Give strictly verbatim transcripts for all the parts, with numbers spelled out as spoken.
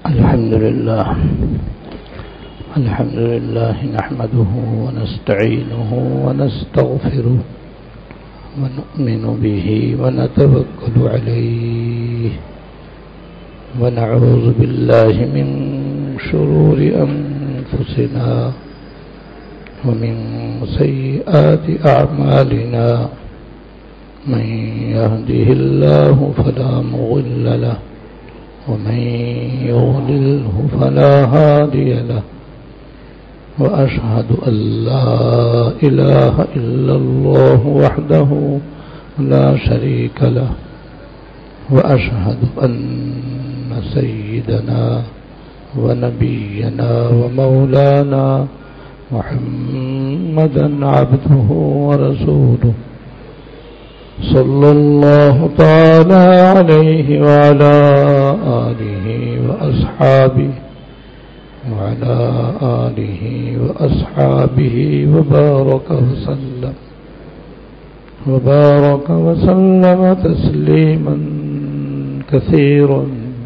الحمد لله الحمد لله نحمده ونستعينه ونستغفره ونؤمن به ونتوكل عليه ونعوذ بالله من شرور أنفسنا ومن سيئات أعمالنا من يهده الله فلا مضل له ومن يضلله فلا هادي له وأشهد أن لا إله إلا الله وحده لا شريك له وأشهد أن سيدنا ونبينا ومولانا محمدا عبده ورسوله صلى الله تعالى عليه وعلى آله وأصحابه وعلى آله وأصحابه وبارك وسلم وبارك وسلم تسليما كثيرا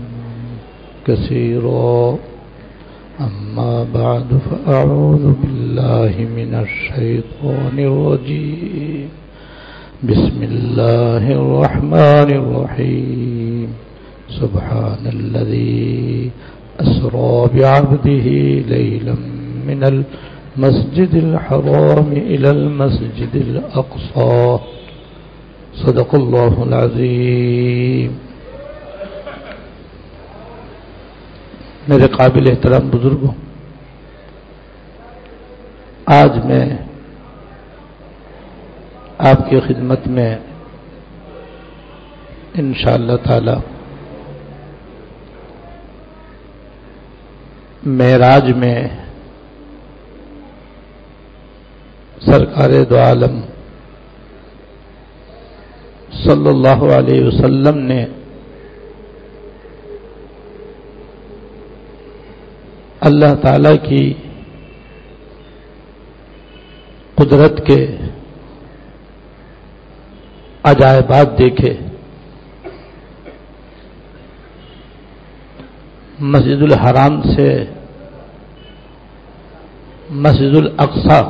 كثيرا أما بعد فأعوذ بالله من الشيطان الرجيم بسم الله الرحمن الرحيم سبحان الذي أسرى بعبده ليلا من المسجد الحرام إلى المسجد الأقصى صدق الله العظيم. میرے قابل احترام بزرگوں، آج میں آپ کی خدمت میں انشاءاللہ تعالی معراج میں سرکار دو عالم صلی اللہ علیہ وسلم نے اللہ تعالی کی قدرت کے عجائبات دیکھے. مسجد الحرام سے مسجد الاقصی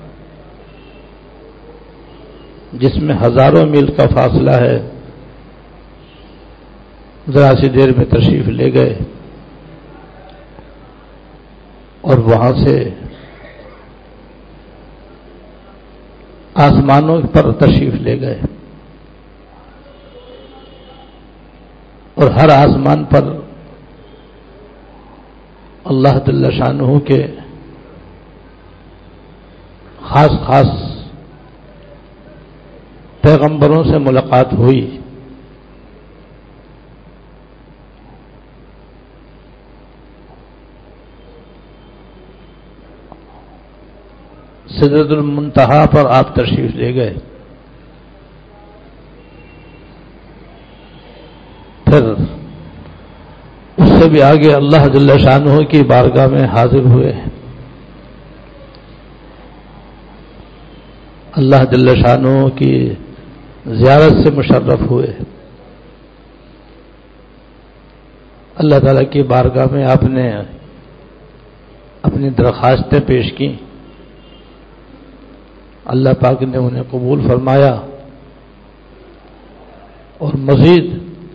جس میں ہزاروں میل کا فاصلہ ہے، ذرا سی دیر میں تشریف لے گئے اور وہاں سے آسمانوں پر تشریف لے گئے اور ہر آسمان پر اللہ جل شانہ کے خاص خاص پیغمبروں سے ملاقات ہوئی. سدرۃ المنتہا پر آپ تشریف لے گئے، پھر اس سے بھی آگے اللہ جل شانہ کی بارگاہ میں حاضر ہوئے، اللہ جل شانہ کی زیارت سے مشرف ہوئے. اللہ تعالیٰ کی بارگاہ میں آپ نے اپنی درخواستیں پیش کی، اللہ پاک نے انہیں قبول فرمایا اور مزید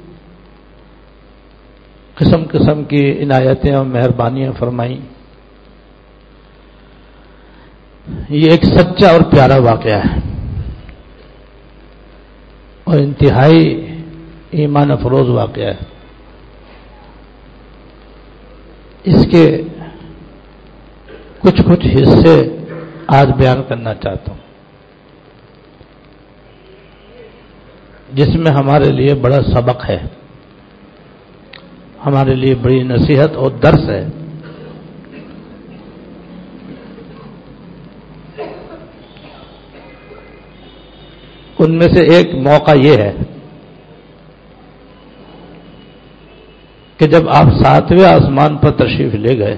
قسم قسم کی عنایتیں اور مہربانیاں فرمائیں. یہ ایک سچا اور پیارا واقعہ ہے اور انتہائی ایمان افروز واقعہ ہے. اس کے کچھ کچھ حصے آج بیان کرنا چاہتا ہوں جس میں ہمارے لیے بڑا سبق ہے، ہمارے لیے بڑی نصیحت اور درس ہے. ان میں سے ایک موقع یہ ہے کہ جب آپ ساتویں آسمان پر تشریف لے گئے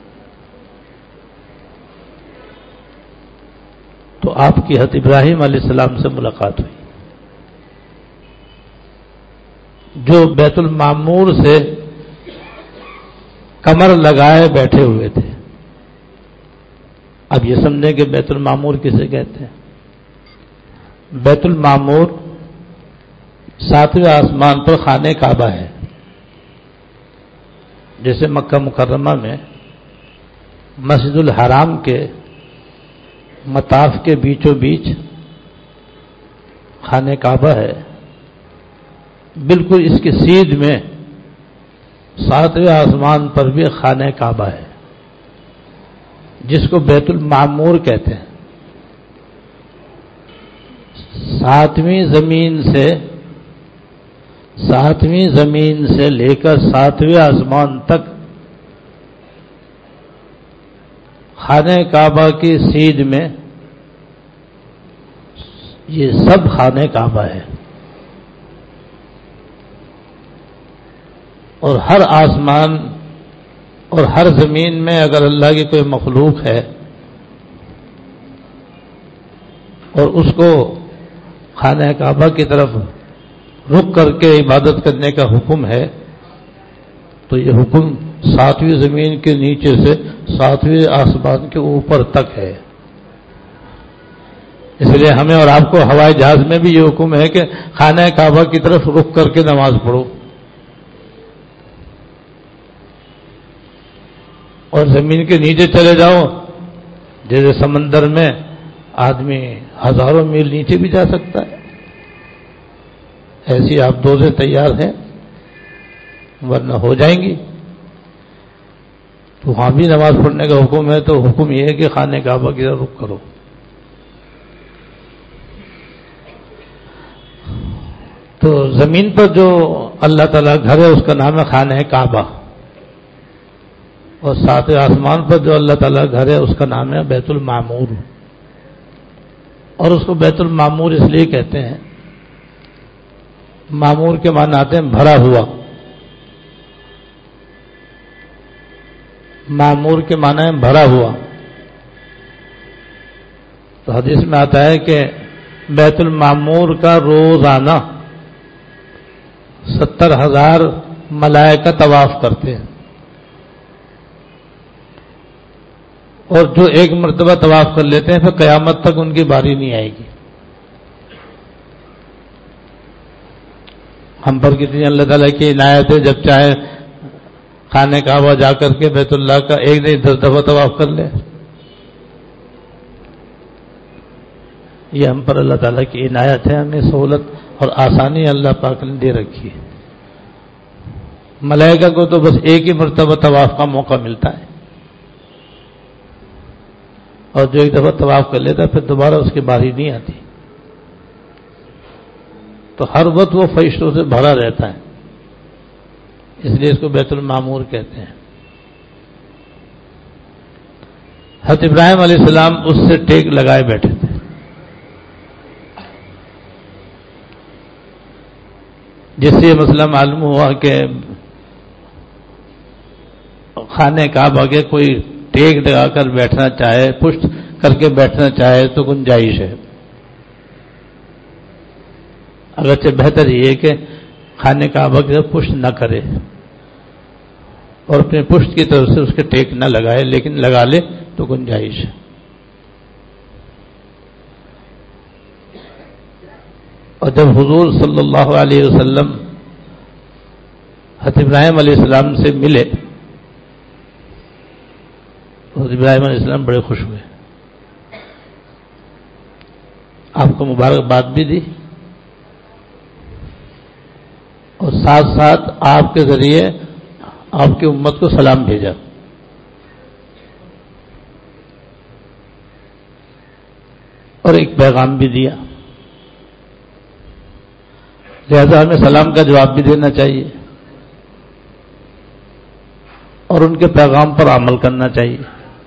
تو آپ کی حضرت ابراہیم علیہ السلام سے ملاقات ہوئی. جو بیت المعمور سے کمر لگائے بیٹھے ہوئے تھے۔ اب یہ سمجھیں کہ بیت المعمور کسے کہتے ہیں؟ بیت المعمور ساتویں آسمان پر خانہ کعبہ ہے۔ جیسے مکہ مکرمہ میں مسجد الحرام کے مطاف کے بیچوں بیچ خانہ کعبہ ہے، بالکل اس کی سیدھ میں ساتویں آسمان پر بھی خانہ کعبہ ہے، جس کو بیت المعمور کہتے ہیں۔ ساتویں زمین سے ساتویں زمین سے لے کر ساتویں آسمان تک خانہ کعبہ کی سیدھ میں یہ سب خانہ کعبہ ہے، اور ہر آسمان اور ہر زمین میں اگر اللہ کی کوئی مخلوق ہے اور اس کو خانہ کعبہ کی طرف رخ کر کے عبادت کرنے کا حکم ہے تو یہ حکم ساتویں زمین کے نیچے سے ساتویں آسمان کے اوپر تک ہے۔ اس لیے ہمیں اور آپ کو ہوائی جہاز میں بھی یہ حکم ہے کہ خانہ کعبہ کی طرف رخ کر کے نماز پڑھو، اور زمین کے نیچے چلے جاؤ، جیسے سمندر میں آدمی ہزاروں میل نیچے بھی جا سکتا ہے، ایسی آپ دو سے تیار ہیں، ورنہ ہو جائیں گی۔ تو وہاں بھی نماز پڑھنے کا حکم ہے، تو حکم یہ ہے کہ خانہ کعبہ کی طرف رخ کرو۔ تو زمین پر جو اللہ تعالیٰ گھر ہے اس کا نام ہے خانہ کعبہ، اور ساتویں آسمان پر جو اللہ تعالیٰ گھر ہے اس کا نام ہے بیت المعمور۔ اور اس کو بیت المعمور اس لیے کہتے ہیں، معمور کے معنی آتے ہیں بھرا ہوا، معمور کے معنی ہے بھرا ہوا۔ تو حدیث میں آتا ہے کہ بیت المعمور کا روزانہ ستر ہزار ملائکہ طواف کرتے ہیں، اور جو ایک مرتبہ طواف کر لیتے ہیں پھر قیامت تک ان کی باری نہیں آئے گی۔ ہم پر کتنی اللہ تعالیٰ کی عنایت ہے، جب چاہے خانہ کعبہ جا کر کے بیت اللہ کا ایک نہیں دس دفعہ طواف کر لے۔ یہ ہم پر اللہ تعالیٰ کی عنایت ہے، ہمیں سہولت اور آسانی اللہ پاک نے دے رکھی ہے۔ ملائکہ کو تو بس ایک ہی مرتبہ طواف کا موقع ملتا ہے، اور جو ایک دفعہ طواف کر لیتا ہے پھر دوبارہ اس کی باری نہیں آتی، تو ہر وقت وہ فرشتوں سے بھرا رہتا ہے، اس لیے اس کو بیت المعمور کہتے ہیں۔ حضرت ابراہیم علیہ السلام اس سے ٹیک لگائے بیٹھے تھے، جس سے یہ مسئلہ معلوم ہوا کہ خانہ کعبہ کے کوئی ٹیک لگا کر بیٹھنا چاہے، پشت کر کے بیٹھنا چاہے تو گنجائش ہے، اگرچہ بہتر یہ ہے کہ خانہ کعبہ کی طرف پشت نہ کرے اور اپنے پشت کی طرف سے اس کے ٹیک نہ لگائے، لیکن لگا لے تو گنجائش ہے۔ اور جب حضور صلی اللہ علیہ وسلم حضرت ابراہیم علیہ السلام سے ملے، حضرت ابراہیم علیہ السلام بڑے خوش ہوئے، آپ کو مبارکباد بھی دی، اور ساتھ ساتھ آپ کے ذریعے آپ کی امت کو سلام بھیجا۔ اور ایک پیغام بھی دیا، لہذا ہمیں سلام کا جواب بھی دینا چاہیے اور ان کے پیغام پر عمل کرنا چاہیے۔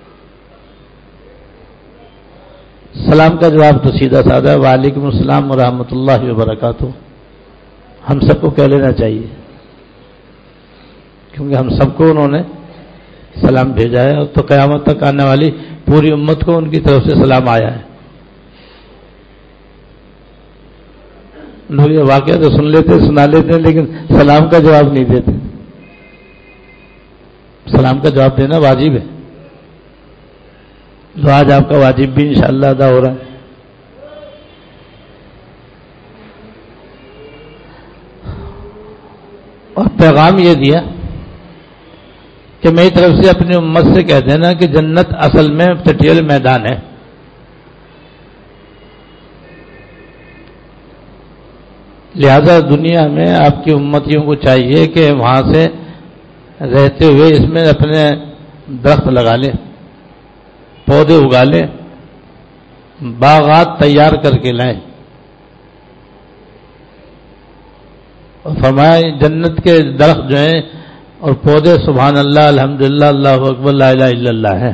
سلام کا جواب تو سیدھا سادہ ہے، وعلیکم السلام ورحمۃ اللہ وبرکاتہ، ہم سب کو کہہ لینا چاہیے، کیونکہ ہم سب کو انہوں نے سلام بھیجا ہے، اور تو قیامت تک آنے والی پوری امت کو ان کی طرف سے سلام آیا ہے۔ لوگ یہ واقعہ تو سن لیتے سنا لیتے ہیں، لیکن سلام کا جواب نہیں دیتے۔ السلام کا جواب دینا واجب ہے، جو آج آپ کا واجب بھی انشاءاللہ ادا ہو رہا ہے۔ اور پیغام یہ دیا کہ میری طرف سے اپنی امت سے کہہ دینا کہ جنت اصل میں ٹٹیل میدان ہے، لہذا دنیا میں آپ کی امتیوں کو چاہیے کہ وہاں سے رہتے ہوئے اس میں اپنے درخت لگا لیں، پودے اگا لیں، باغات تیار کر کے لائیں۔ اور فرمایا جنت کے درخت جو ہیں اور پودے سبحان اللہ، الحمدللہ، اللہ اکبر، لا الہ الا اللہ ہیں،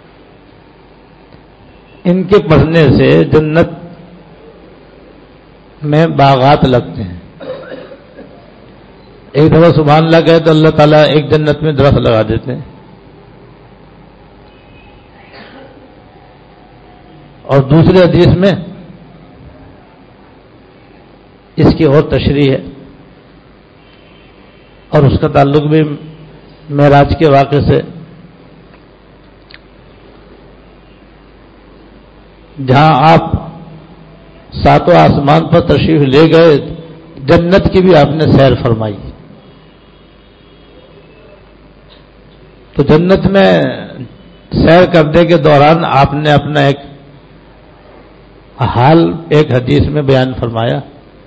ان کے پڑھنے سے جنت میں باغات لگتے ہیں۔ ایک دفعہ سبحان اللہ کہے تو اللہ تعالیٰ ایک جنت میں درخت لگا دیتے ہیں، اور دوسرے حدیث میں اس کی اور تشریح ہے، اور اس کا تعلق بھی معراج کے واقعے سے، جہاں آپ ساتوں آسمان پر تشریف لے گئے، جنت کی بھی آپ نے سیر فرمائی۔ تو جنت میں سیر کرنے کے دوران آپ نے اپنا ایک حال ایک حدیث میں بیان فرمایا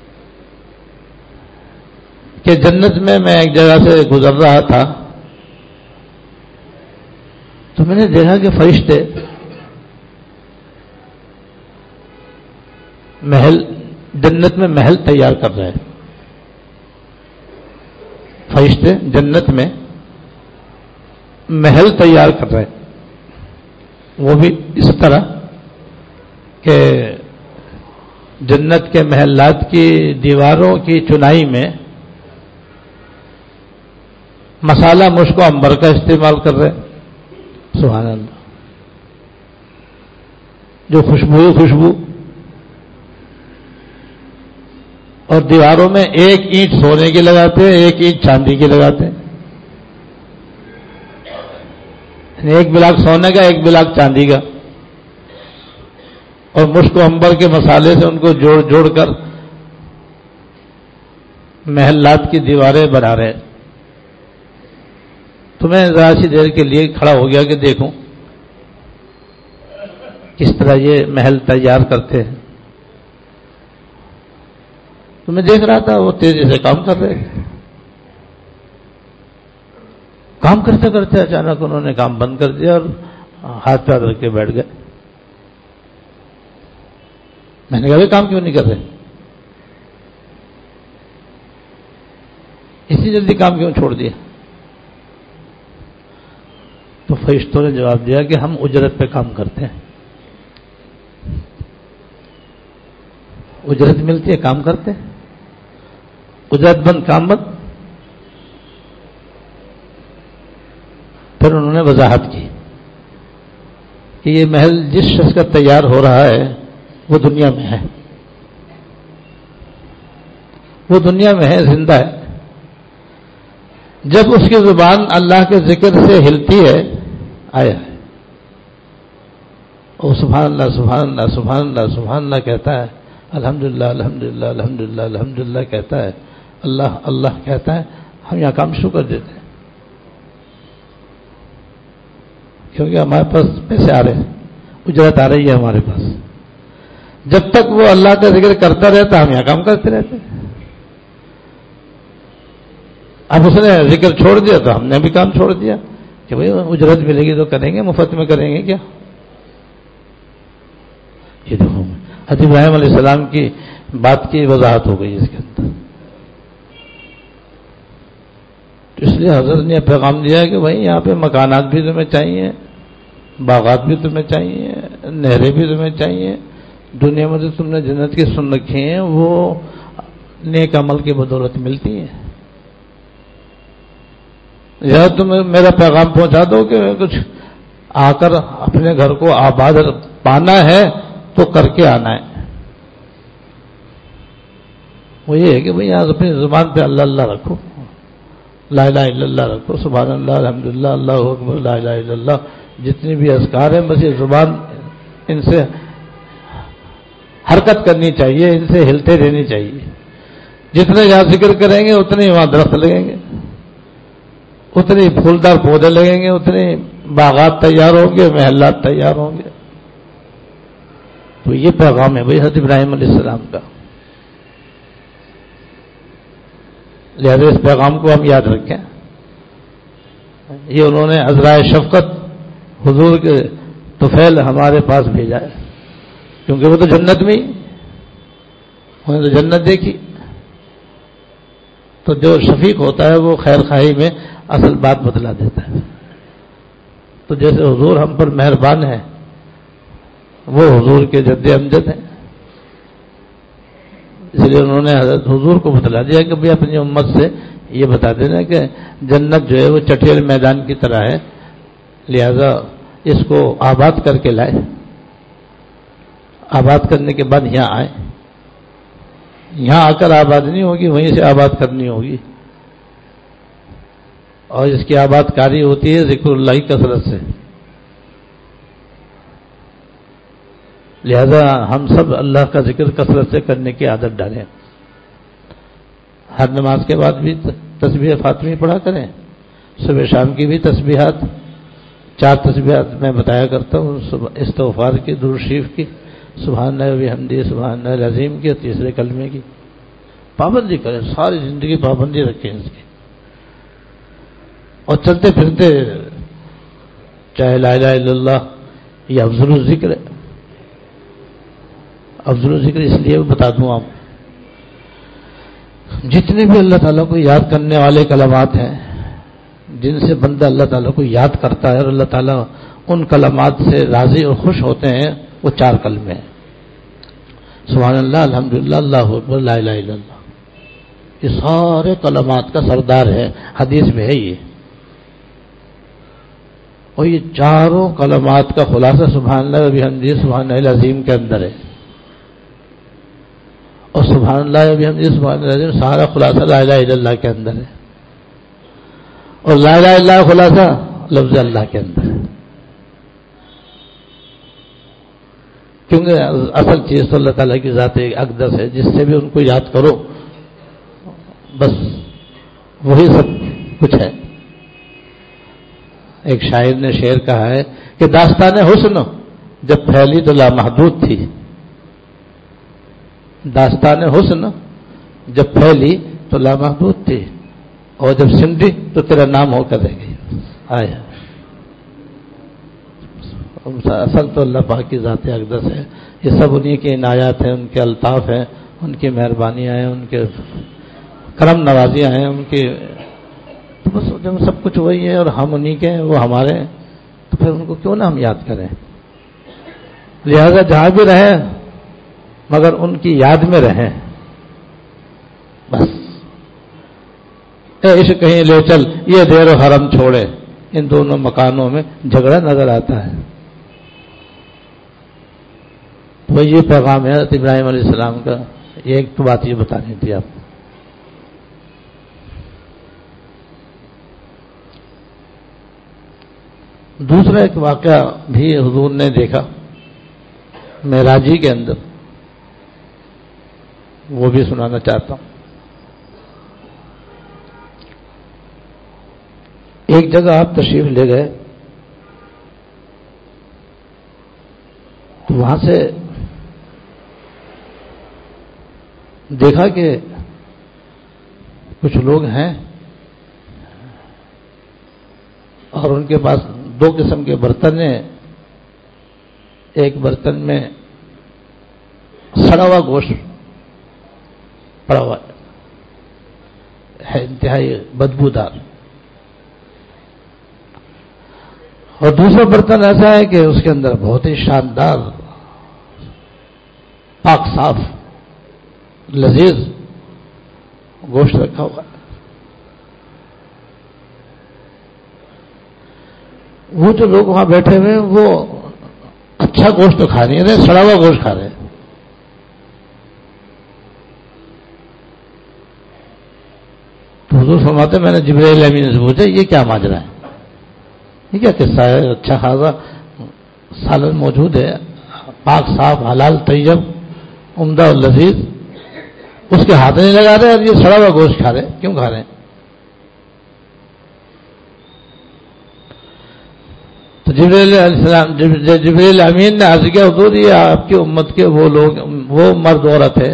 کہ جنت میں میں ایک جگہ سے گزر رہا تھا تو میں نے دیکھا کہ فرشتے محل جنت میں محل تیار کر رہے ہیں۔ فرشتے جنت میں محل تیار کر رہے ہیں، وہ بھی اس طرح کہ جنت کے محلات کی دیواروں کی چنائی میں مسالہ مشک و عنبر کا استعمال کر رہے ہیں، سبحان اللہ، جو خوشبو خوشبو، اور دیواروں میں ایک اینٹ سونے کی لگاتے ہیں، ایک اینٹ چاندی کی لگاتے ہیں، ایک بلاک سونے کا، ایک بلاک چاندی کا، اور مشک و عنبر کے مسالے سے ان کو جوڑ جوڑ کر محلات کی دیواریں بنا رہے ہیں۔ تو میں ذرا سی دیر کے لیے کھڑا ہو گیا کہ دیکھوں کس طرح یہ محل تیار کرتے ہیں۔ تو میں دیکھ رہا تھا وہ تیزی سے کام کر رہے ہیں، کام کرتے کرتے اچانک انہوں نے کام بند کر دیا اور ہاتھ پیر رکھ کے بیٹھ گئے۔ میں نے کہا کام کیوں نہیں کر رہے، اتنی جلدی کام کیوں چھوڑ دیا؟ تو فرشتوں نے جواب دیا کہ ہم اجرت پہ کام کرتے ہیں، اجرت ملتی ہے کام کرتے ہیں، اجرت بند کام بند۔ پھر انہوں نے وضاحت کی کہ یہ محل جس شخص کا تیار ہو رہا ہے وہ دنیا میں ہے، وہ دنیا میں ہے، زندہ ہے، جب اس کی زبان اللہ کے ذکر سے ہلتی ہے آیا ہے، اور سبحان اللہ سبحان اللہ سبحان اللہ سبحان اللہ کہتا ہے، الحمدللہ الحمدللہ الحمدللہ الحمدللہ کہتا ہے، اللہ اللہ کہتا ہے، ہم یہاں کام شروع کر دیتے ہیں، کیونکہ ہمارے پاس پیسے آ رہے ہیں، اجرت آ رہی ہے ہمارے پاس۔ جب تک وہ اللہ کا ذکر کرتا رہتا ہم یہاں کام کرتے رہتے ہیں۔ اب اس نے ذکر چھوڑ دیا تو ہم نے بھی کام چھوڑ دیا کہ بھائی اجرت ملے گی تو کریں گے، مفت میں کریں گے کیا؟ یہ دیکھو حضرت ابراہیم علیہ السلام کی بات کی وضاحت ہو گئی اس کے اندر۔ اس لیے حضرت نے پیغام دیا کہ بھائی یہاں پہ مکانات بھی تمہیں چاہیے، باغات بھی تمہیں چاہیے، نہریں بھی تمہیں چاہیے، دنیا میں جو تم نے جنت کی سن رکھی ہیں وہ نیک عمل کی بدولت ملتی ہیں۔ یا تم میرا پیغام پہنچا دو کہ کچھ آ کر اپنے گھر کو آباد پانا ہے تو کر کے آنا ہے۔ وہ یہ ہے کہ بھئی یہاں اپنی زبان پہ اللہ اللہ رکھو، لا الہ الا اللہ رکھو، سبحان اللہ، الحمدللہ، اللہ اکبر، لا الہ الا اللہ، جتنی بھی اذکار ہیں بس یہ زبان ان سے حرکت کرنی چاہیے، ان سے ہلتے رہنی چاہیے. جتنے یہاں ذکر کریں گے اتنے وہاں درخت لگیں گے، اتنے پھولدار پودے لگیں گے، اتنے باغات تیار ہوں گے، محلات تیار ہوں گے. تو یہ پیغام ہے بھائی حضرت ابراہیم علیہ السلام کا. لہذا اس پیغام کو ہم یاد رکھیں. یہ انہوں نے عذرائے شفقت حضور کے طفیل ہمارے پاس بھیجا ہے، کیونکہ وہ تو جنت میں ہی، انہوں نے تو جنت دیکھی. تو جو شفیق ہوتا ہے وہ خیر خواہی میں اصل بات بتلا دیتا ہے. تو جیسے حضور ہم پر مہربان ہیں، وہ حضور کے جد امجد ہیں، اس لیے انہوں نے حضرت حضور کو بتلا دیا کہ بھئی اپنی امت سے یہ بتا دینا کہ جنت جو ہے وہ چٹیل میدان کی طرح ہے، لہذا اس کو آباد کر کے لائے. آباد کرنے کے بعد یہاں آئے، یہاں آ کر آباد نہیں ہوگی، وہیں سے آباد کرنی ہوگی. اور اس کی آباد کاری ہوتی ہے ذکر اللہ کی کثرت سے. لہذا ہم سب اللہ کا ذکر کثرت سے کرنے کی عادت ڈالیں. ہر نماز کے بعد بھی تسبیح فاطمی پڑھا کریں، صبح شام کی بھی تسبیحات، چار تسبیحات میں بتایا کرتا ہوں، استغفار کی، درود شریف کی، سبحان اللہ و بحمدہ سبحان اللہ العظیم کی، تیسرے کلمے کی پابندی کریں. ساری زندگی پابندی رکھیں اس کی. اور چلتے پھرتے چاہے لا الہ الا اللہ یہ افضل الذکر ہے. افضل الذکر اس لیے بتا دوں آپ، جتنے بھی اللہ تعالیٰ کو یاد کرنے والے کلمات ہیں، جن سے بندہ اللہ تعالیٰ کو یاد کرتا ہے اور اللہ تعالیٰ ان کلمات سے راضی اور خوش ہوتے ہیں، وہ چار کلمے ہیں. سبحان اللہ، الحمدللہ، اللہ اکبر، لا الہ الا اللہ. یہ سارے کلمات کا سردار ہے، حدیث میں ہے یہ. اور یہ چاروں کلمات کا خلاصہ سبحان اللہ و بحمدہ سبحان اللہ العظیم کے اندر ہے. اور سبحان اللہ و بحمدہ سبحان اللہ العظیم سارا خلاصہ لا الہ الا اللہ کے اندر ہے. اور لا الہ الا اللہ خلاصہ لفظ اللہ کے اندر ہے. کیونکہ اصل چیز تو اللہ تعالیٰ کی ذات اقدس ہے، جس سے بھی ان کو یاد کرو بس وہی سب کچھ ہے. ایک شاعر نے شعر کہا ہے کہ داستان حسن جب پھیلی تو لامحدود تھی، داستان حسن جب پھیلی تو لامحدود تھی، اور جب سمٹی تو تیرا نام ہو کر رہ گئی. آیا اصل تو اللہ پاک کی ذات اقدس ہے. یہ سب انہی کی عنایات ہیں، ان کے الطاف ہیں، ان کی مہربانیاں ہیں، ان کے کرم نوازیاں ہیں ان کی. تو بس جب سب کچھ وہی ہے اور ہم انہی کے ہیں، وہ ہمارے ہیں، تو پھر ان کو کیوں نہ ہم یاد کریں. لہذا جہاں بھی رہیں مگر ان کی یاد میں رہیں. بس اے عشق کہیں لے چل، یہ دیر و حرم چھوڑے، ان دونوں مکانوں میں جھگڑا نظر آتا ہے. وہ یہ پیغام ہے حضرت ابراہیم علیہ السلام کا. ایک تو بات یہ بتانی تھی آپ کو. دوسرا ایک واقعہ بھی حضور نے دیکھا معراجی کے اندر، وہ بھی سنانا چاہتا ہوں. ایک جگہ آپ تشریف لے گئے تو وہاں سے دیکھا کہ کچھ لوگ ہیں اور ان کے پاس دو قسم کے برتن ہیں. ایک برتن میں سڑا ہوا گوشت پڑا ہوا ہے، انتہائی بدبودار، اور دوسرا برتن ایسا ہے کہ اس کے اندر بہت ہی شاندار پاک صاف لذیذ گوشت رکھا ہوا ہے. وہ جو لوگ وہاں بیٹھے ہوئے ہیں وہ اچھا گوشت تو کھا نہیں رہے، سڑا ہوا گوشت کھا رہے ہیں. تو حضور فرماتے میں نے جبرائیل امین سے پوچھا یہ کیا ماجرا ہے، یہ کیا قصہ ہے؟ اچھا خاصا سالن موجود ہے، پاک صاف حلال طیب عمدہ اور لذیذ، اس کے ہاتھ نہیں لگا رہے اور یہ سڑا ہوا گوشت کھا رہے، کیوں کھا رہے ہیں؟ تو جبرائیل علیہ السلام جبرائیل امین نے عرض کیا حضور یہ آپ کی امت کے وہ لوگ وہ مرد عورت ہے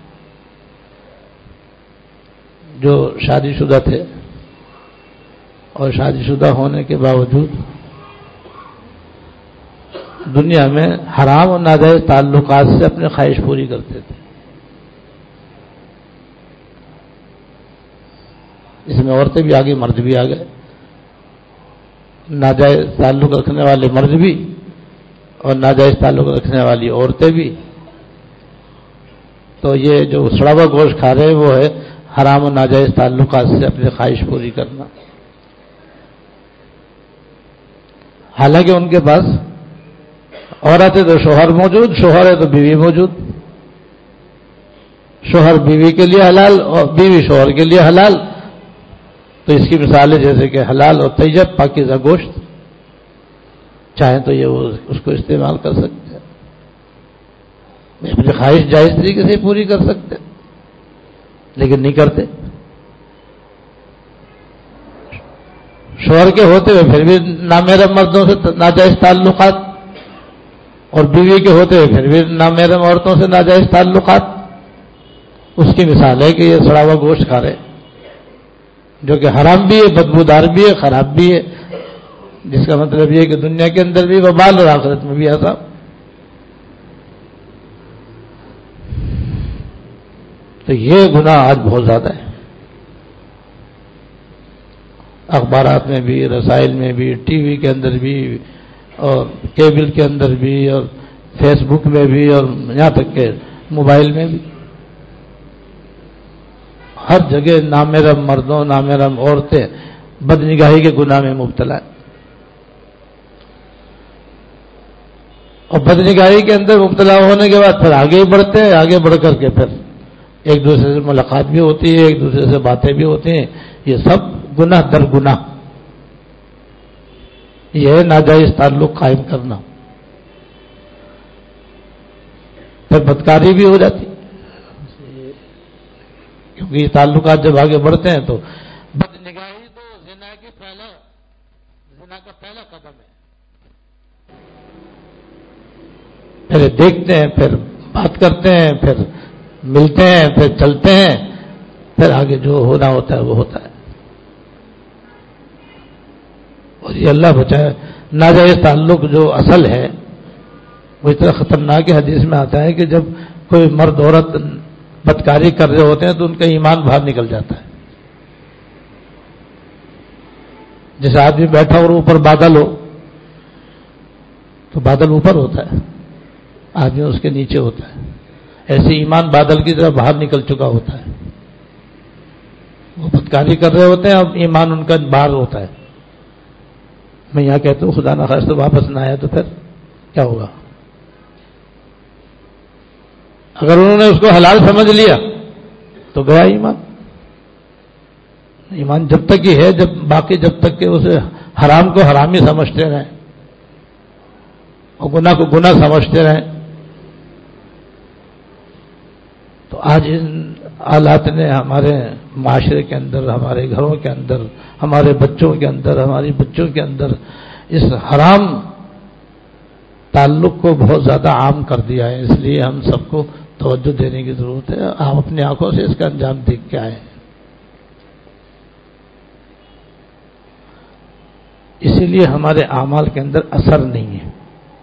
جو شادی شدہ تھے اور شادی شدہ ہونے کے باوجود دنیا میں حرام اور ناجائز تعلقات سے اپنی خواہش پوری کرتے تھے. اس میں عورتیں بھی آگے مرد بھی آ گئے، ناجائز تعلق رکھنے والے مرد بھی اور ناجائز تعلق رکھنے والی عورتیں بھی. تو یہ جو سڑا ہوا گوشت کھا رہے وہ ہے حرام و ناجائز تعلقات سے اپنی خواہش پوری کرنا. حالانکہ ان کے پاس عورت ہے تو شوہر موجود، شوہر ہے تو بیوی موجود، شوہر بیوی کے لیے حلال اور بیوی شوہر کے لیے حلال. تو اس کی مثال ہے جیسے کہ حلال اور طیب پاکیزہ گوشت، چاہیں تو یہ وہ اس کو استعمال کر سکتے ہیں، اپنی خواہش جائز طریقے سے پوری کر سکتے ہیں، لیکن نہیں کرتے. شوہر کے ہوتے ہوئے پھر بھی نامحرم مردوں سے ناجائز تعلقات اور بیوی کے ہوتے ہوئے پھر بھی نامحرم عورتوں سے ناجائز تعلقات. اس کی مثال ہے کہ یہ سڑا ہوا گوشت کھا رہے جو کہ حرام بھی ہے، بدبودار بھی ہے، خراب بھی ہے، جس کا مطلب یہ ہے کہ دنیا کے اندر بھی وبال اور آخرت میں بھی عذاب. تو یہ گناہ آج بہت زیادہ ہے، اخبارات میں بھی، رسائل میں بھی، ٹی وی کے اندر بھی اور کیبل کے اندر بھی اور فیس بک میں بھی اور یہاں تک کہ موبائل میں بھی، ہر جگہ نامحرم مردوں نامحرم عورتیں بدنگاہی کے گناہ میں مبتلا ہے. اور بدنگاہی کے اندر مبتلا ہونے کے بعد پھر آگے ہی بڑھتے ہیں، آگے بڑھ کر کے پھر ایک دوسرے سے ملاقات بھی ہوتی ہے، ایک دوسرے سے باتیں بھی ہوتی ہیں. یہ سب گناہ در گناہ، یہ ہے ناجائز تعلق قائم کرنا. پھر بدکاری بھی ہو جاتی کیونکہ یہ تعلقات جب آگے بڑھتے ہیں تو بدنگاہی تو زنا کی پہلا زنا کا پہلا قدم ہے. پھر دیکھتے ہیں، پھر بات کرتے ہیں، پھر ملتے ہیں، پھر چلتے ہیں، پھر آگے جو ہونا ہوتا ہے وہ ہوتا ہے. اور یہ اللہ بچائے ناجائز تعلق جو اصل ہے وہ اتنا خطرناک حدیث میں آتا ہے کہ جب کوئی مرد عورت بدکاری کر رہے ہوتے ہیں تو ان کا ایمان باہر نکل جاتا ہے. جیسے آدمی بیٹھا اور اوپر بادل ہو تو بادل اوپر ہوتا ہے، آدمی اس کے نیچے ہوتا ہے. ایسے ایمان بادل کی طرح باہر نکل چکا ہوتا ہے. وہ بدکاری کر رہے ہوتے ہیں، اب ایمان ان کا باہر ہوتا ہے. میں یہاں کہتا ہوں خدا نخواستہ واپس نہ آیا تو پھر کیا ہوگا؟ اگر انہوں نے اس کو حلال سمجھ لیا تو گیا ایمان. ایمان جب تک ہی ہے، جب باقی جب تک کہ اسے حرام کو حرام ہی سمجھتے رہیں اور گناہ کو گناہ سمجھتے رہیں. تو آج ان حالات نے ہمارے معاشرے کے اندر، ہمارے گھروں کے اندر، ہمارے بچوں کے اندر، ہماری بچوں کے اندر اس حرام تعلق کو بہت زیادہ عام کر دیا ہے. اس لیے ہم سب کو توجہ دینے کی ضرورت ہے. آپ اپنی آنکھوں سے اس کا انجام دیکھ کے آئے ہیں. اسی لیے ہمارے اعمال کے اندر اثر نہیں ہے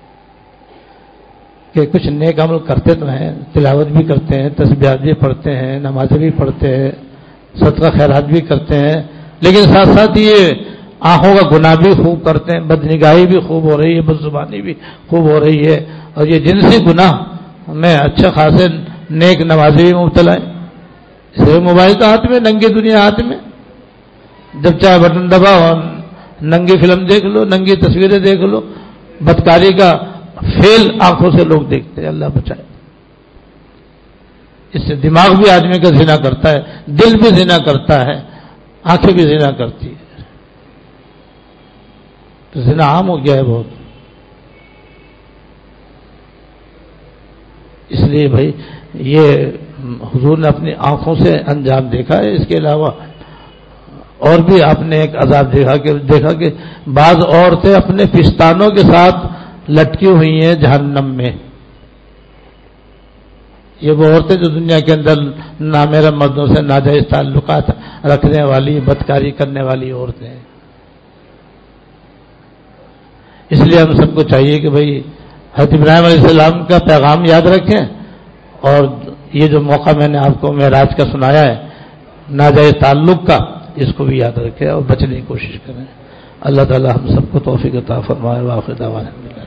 کہ کچھ نیک عمل کرتے تو ہیں، تلاوت بھی کرتے ہیں، تسبیحات بھی پڑھتے ہیں، نمازیں بھی پڑھتے ہیں، صدقہ خیرات بھی کرتے ہیں، لیکن ساتھ ساتھ یہ آنکھوں کا گناہ بھی خوب کرتے ہیں، بدنگاہی بھی خوب ہو رہی ہے، بدزبانی بھی خوب ہو رہی ہے، اور یہ جنسی گناہ میں اچھے خاصے نیک نمازی بھی مبتلا ہے. اس لیے موبائل کا ہاتھ میں، ننگی دنیا ہاتھ میں، جب چاہے بٹن دباؤ اور ننگی فلم دیکھ لو، ننگی تصویریں دیکھ لو. بدکاری کا فیل آنکھوں سے لوگ دیکھتے ہیں. اللہ بچائے. اس سے دماغ بھی آدمی کا زنا کرتا ہے، دل بھی زنا کرتا ہے، آنکھیں بھی زنا کرتی ہے، تو زنا عام ہو گیا ہے بہت. اس لیے بھائی یہ حضور نے اپنی آنکھوں سے انجام دیکھا ہے. اس کے علاوہ اور بھی آپ نے ایک عذاب دیکھا کہ دیکھا کہ بعض عورتیں اپنے پستانوں کے ساتھ لٹکی ہوئی ہیں جہنم میں. یہ وہ عورتیں جو دنیا کے اندر نامحرم مردوں سے ناجائز تعلقات رکھنے والی، بدکاری کرنے والی عورتیں ہیں. اس لیے ہم سب کو چاہیے کہ بھئی حضرت ابراہیم علیہ السلام کا پیغام یاد رکھیں، اور یہ جو موقع میں نے آپ کو معراج کا سنایا ہے ناجائز تعلق کا، اس کو بھی یاد رکھیں اور بچنے کی کوشش کریں. اللہ تعالی ہم سب کو توفیق عطا فرمائے. وآخر دعوانا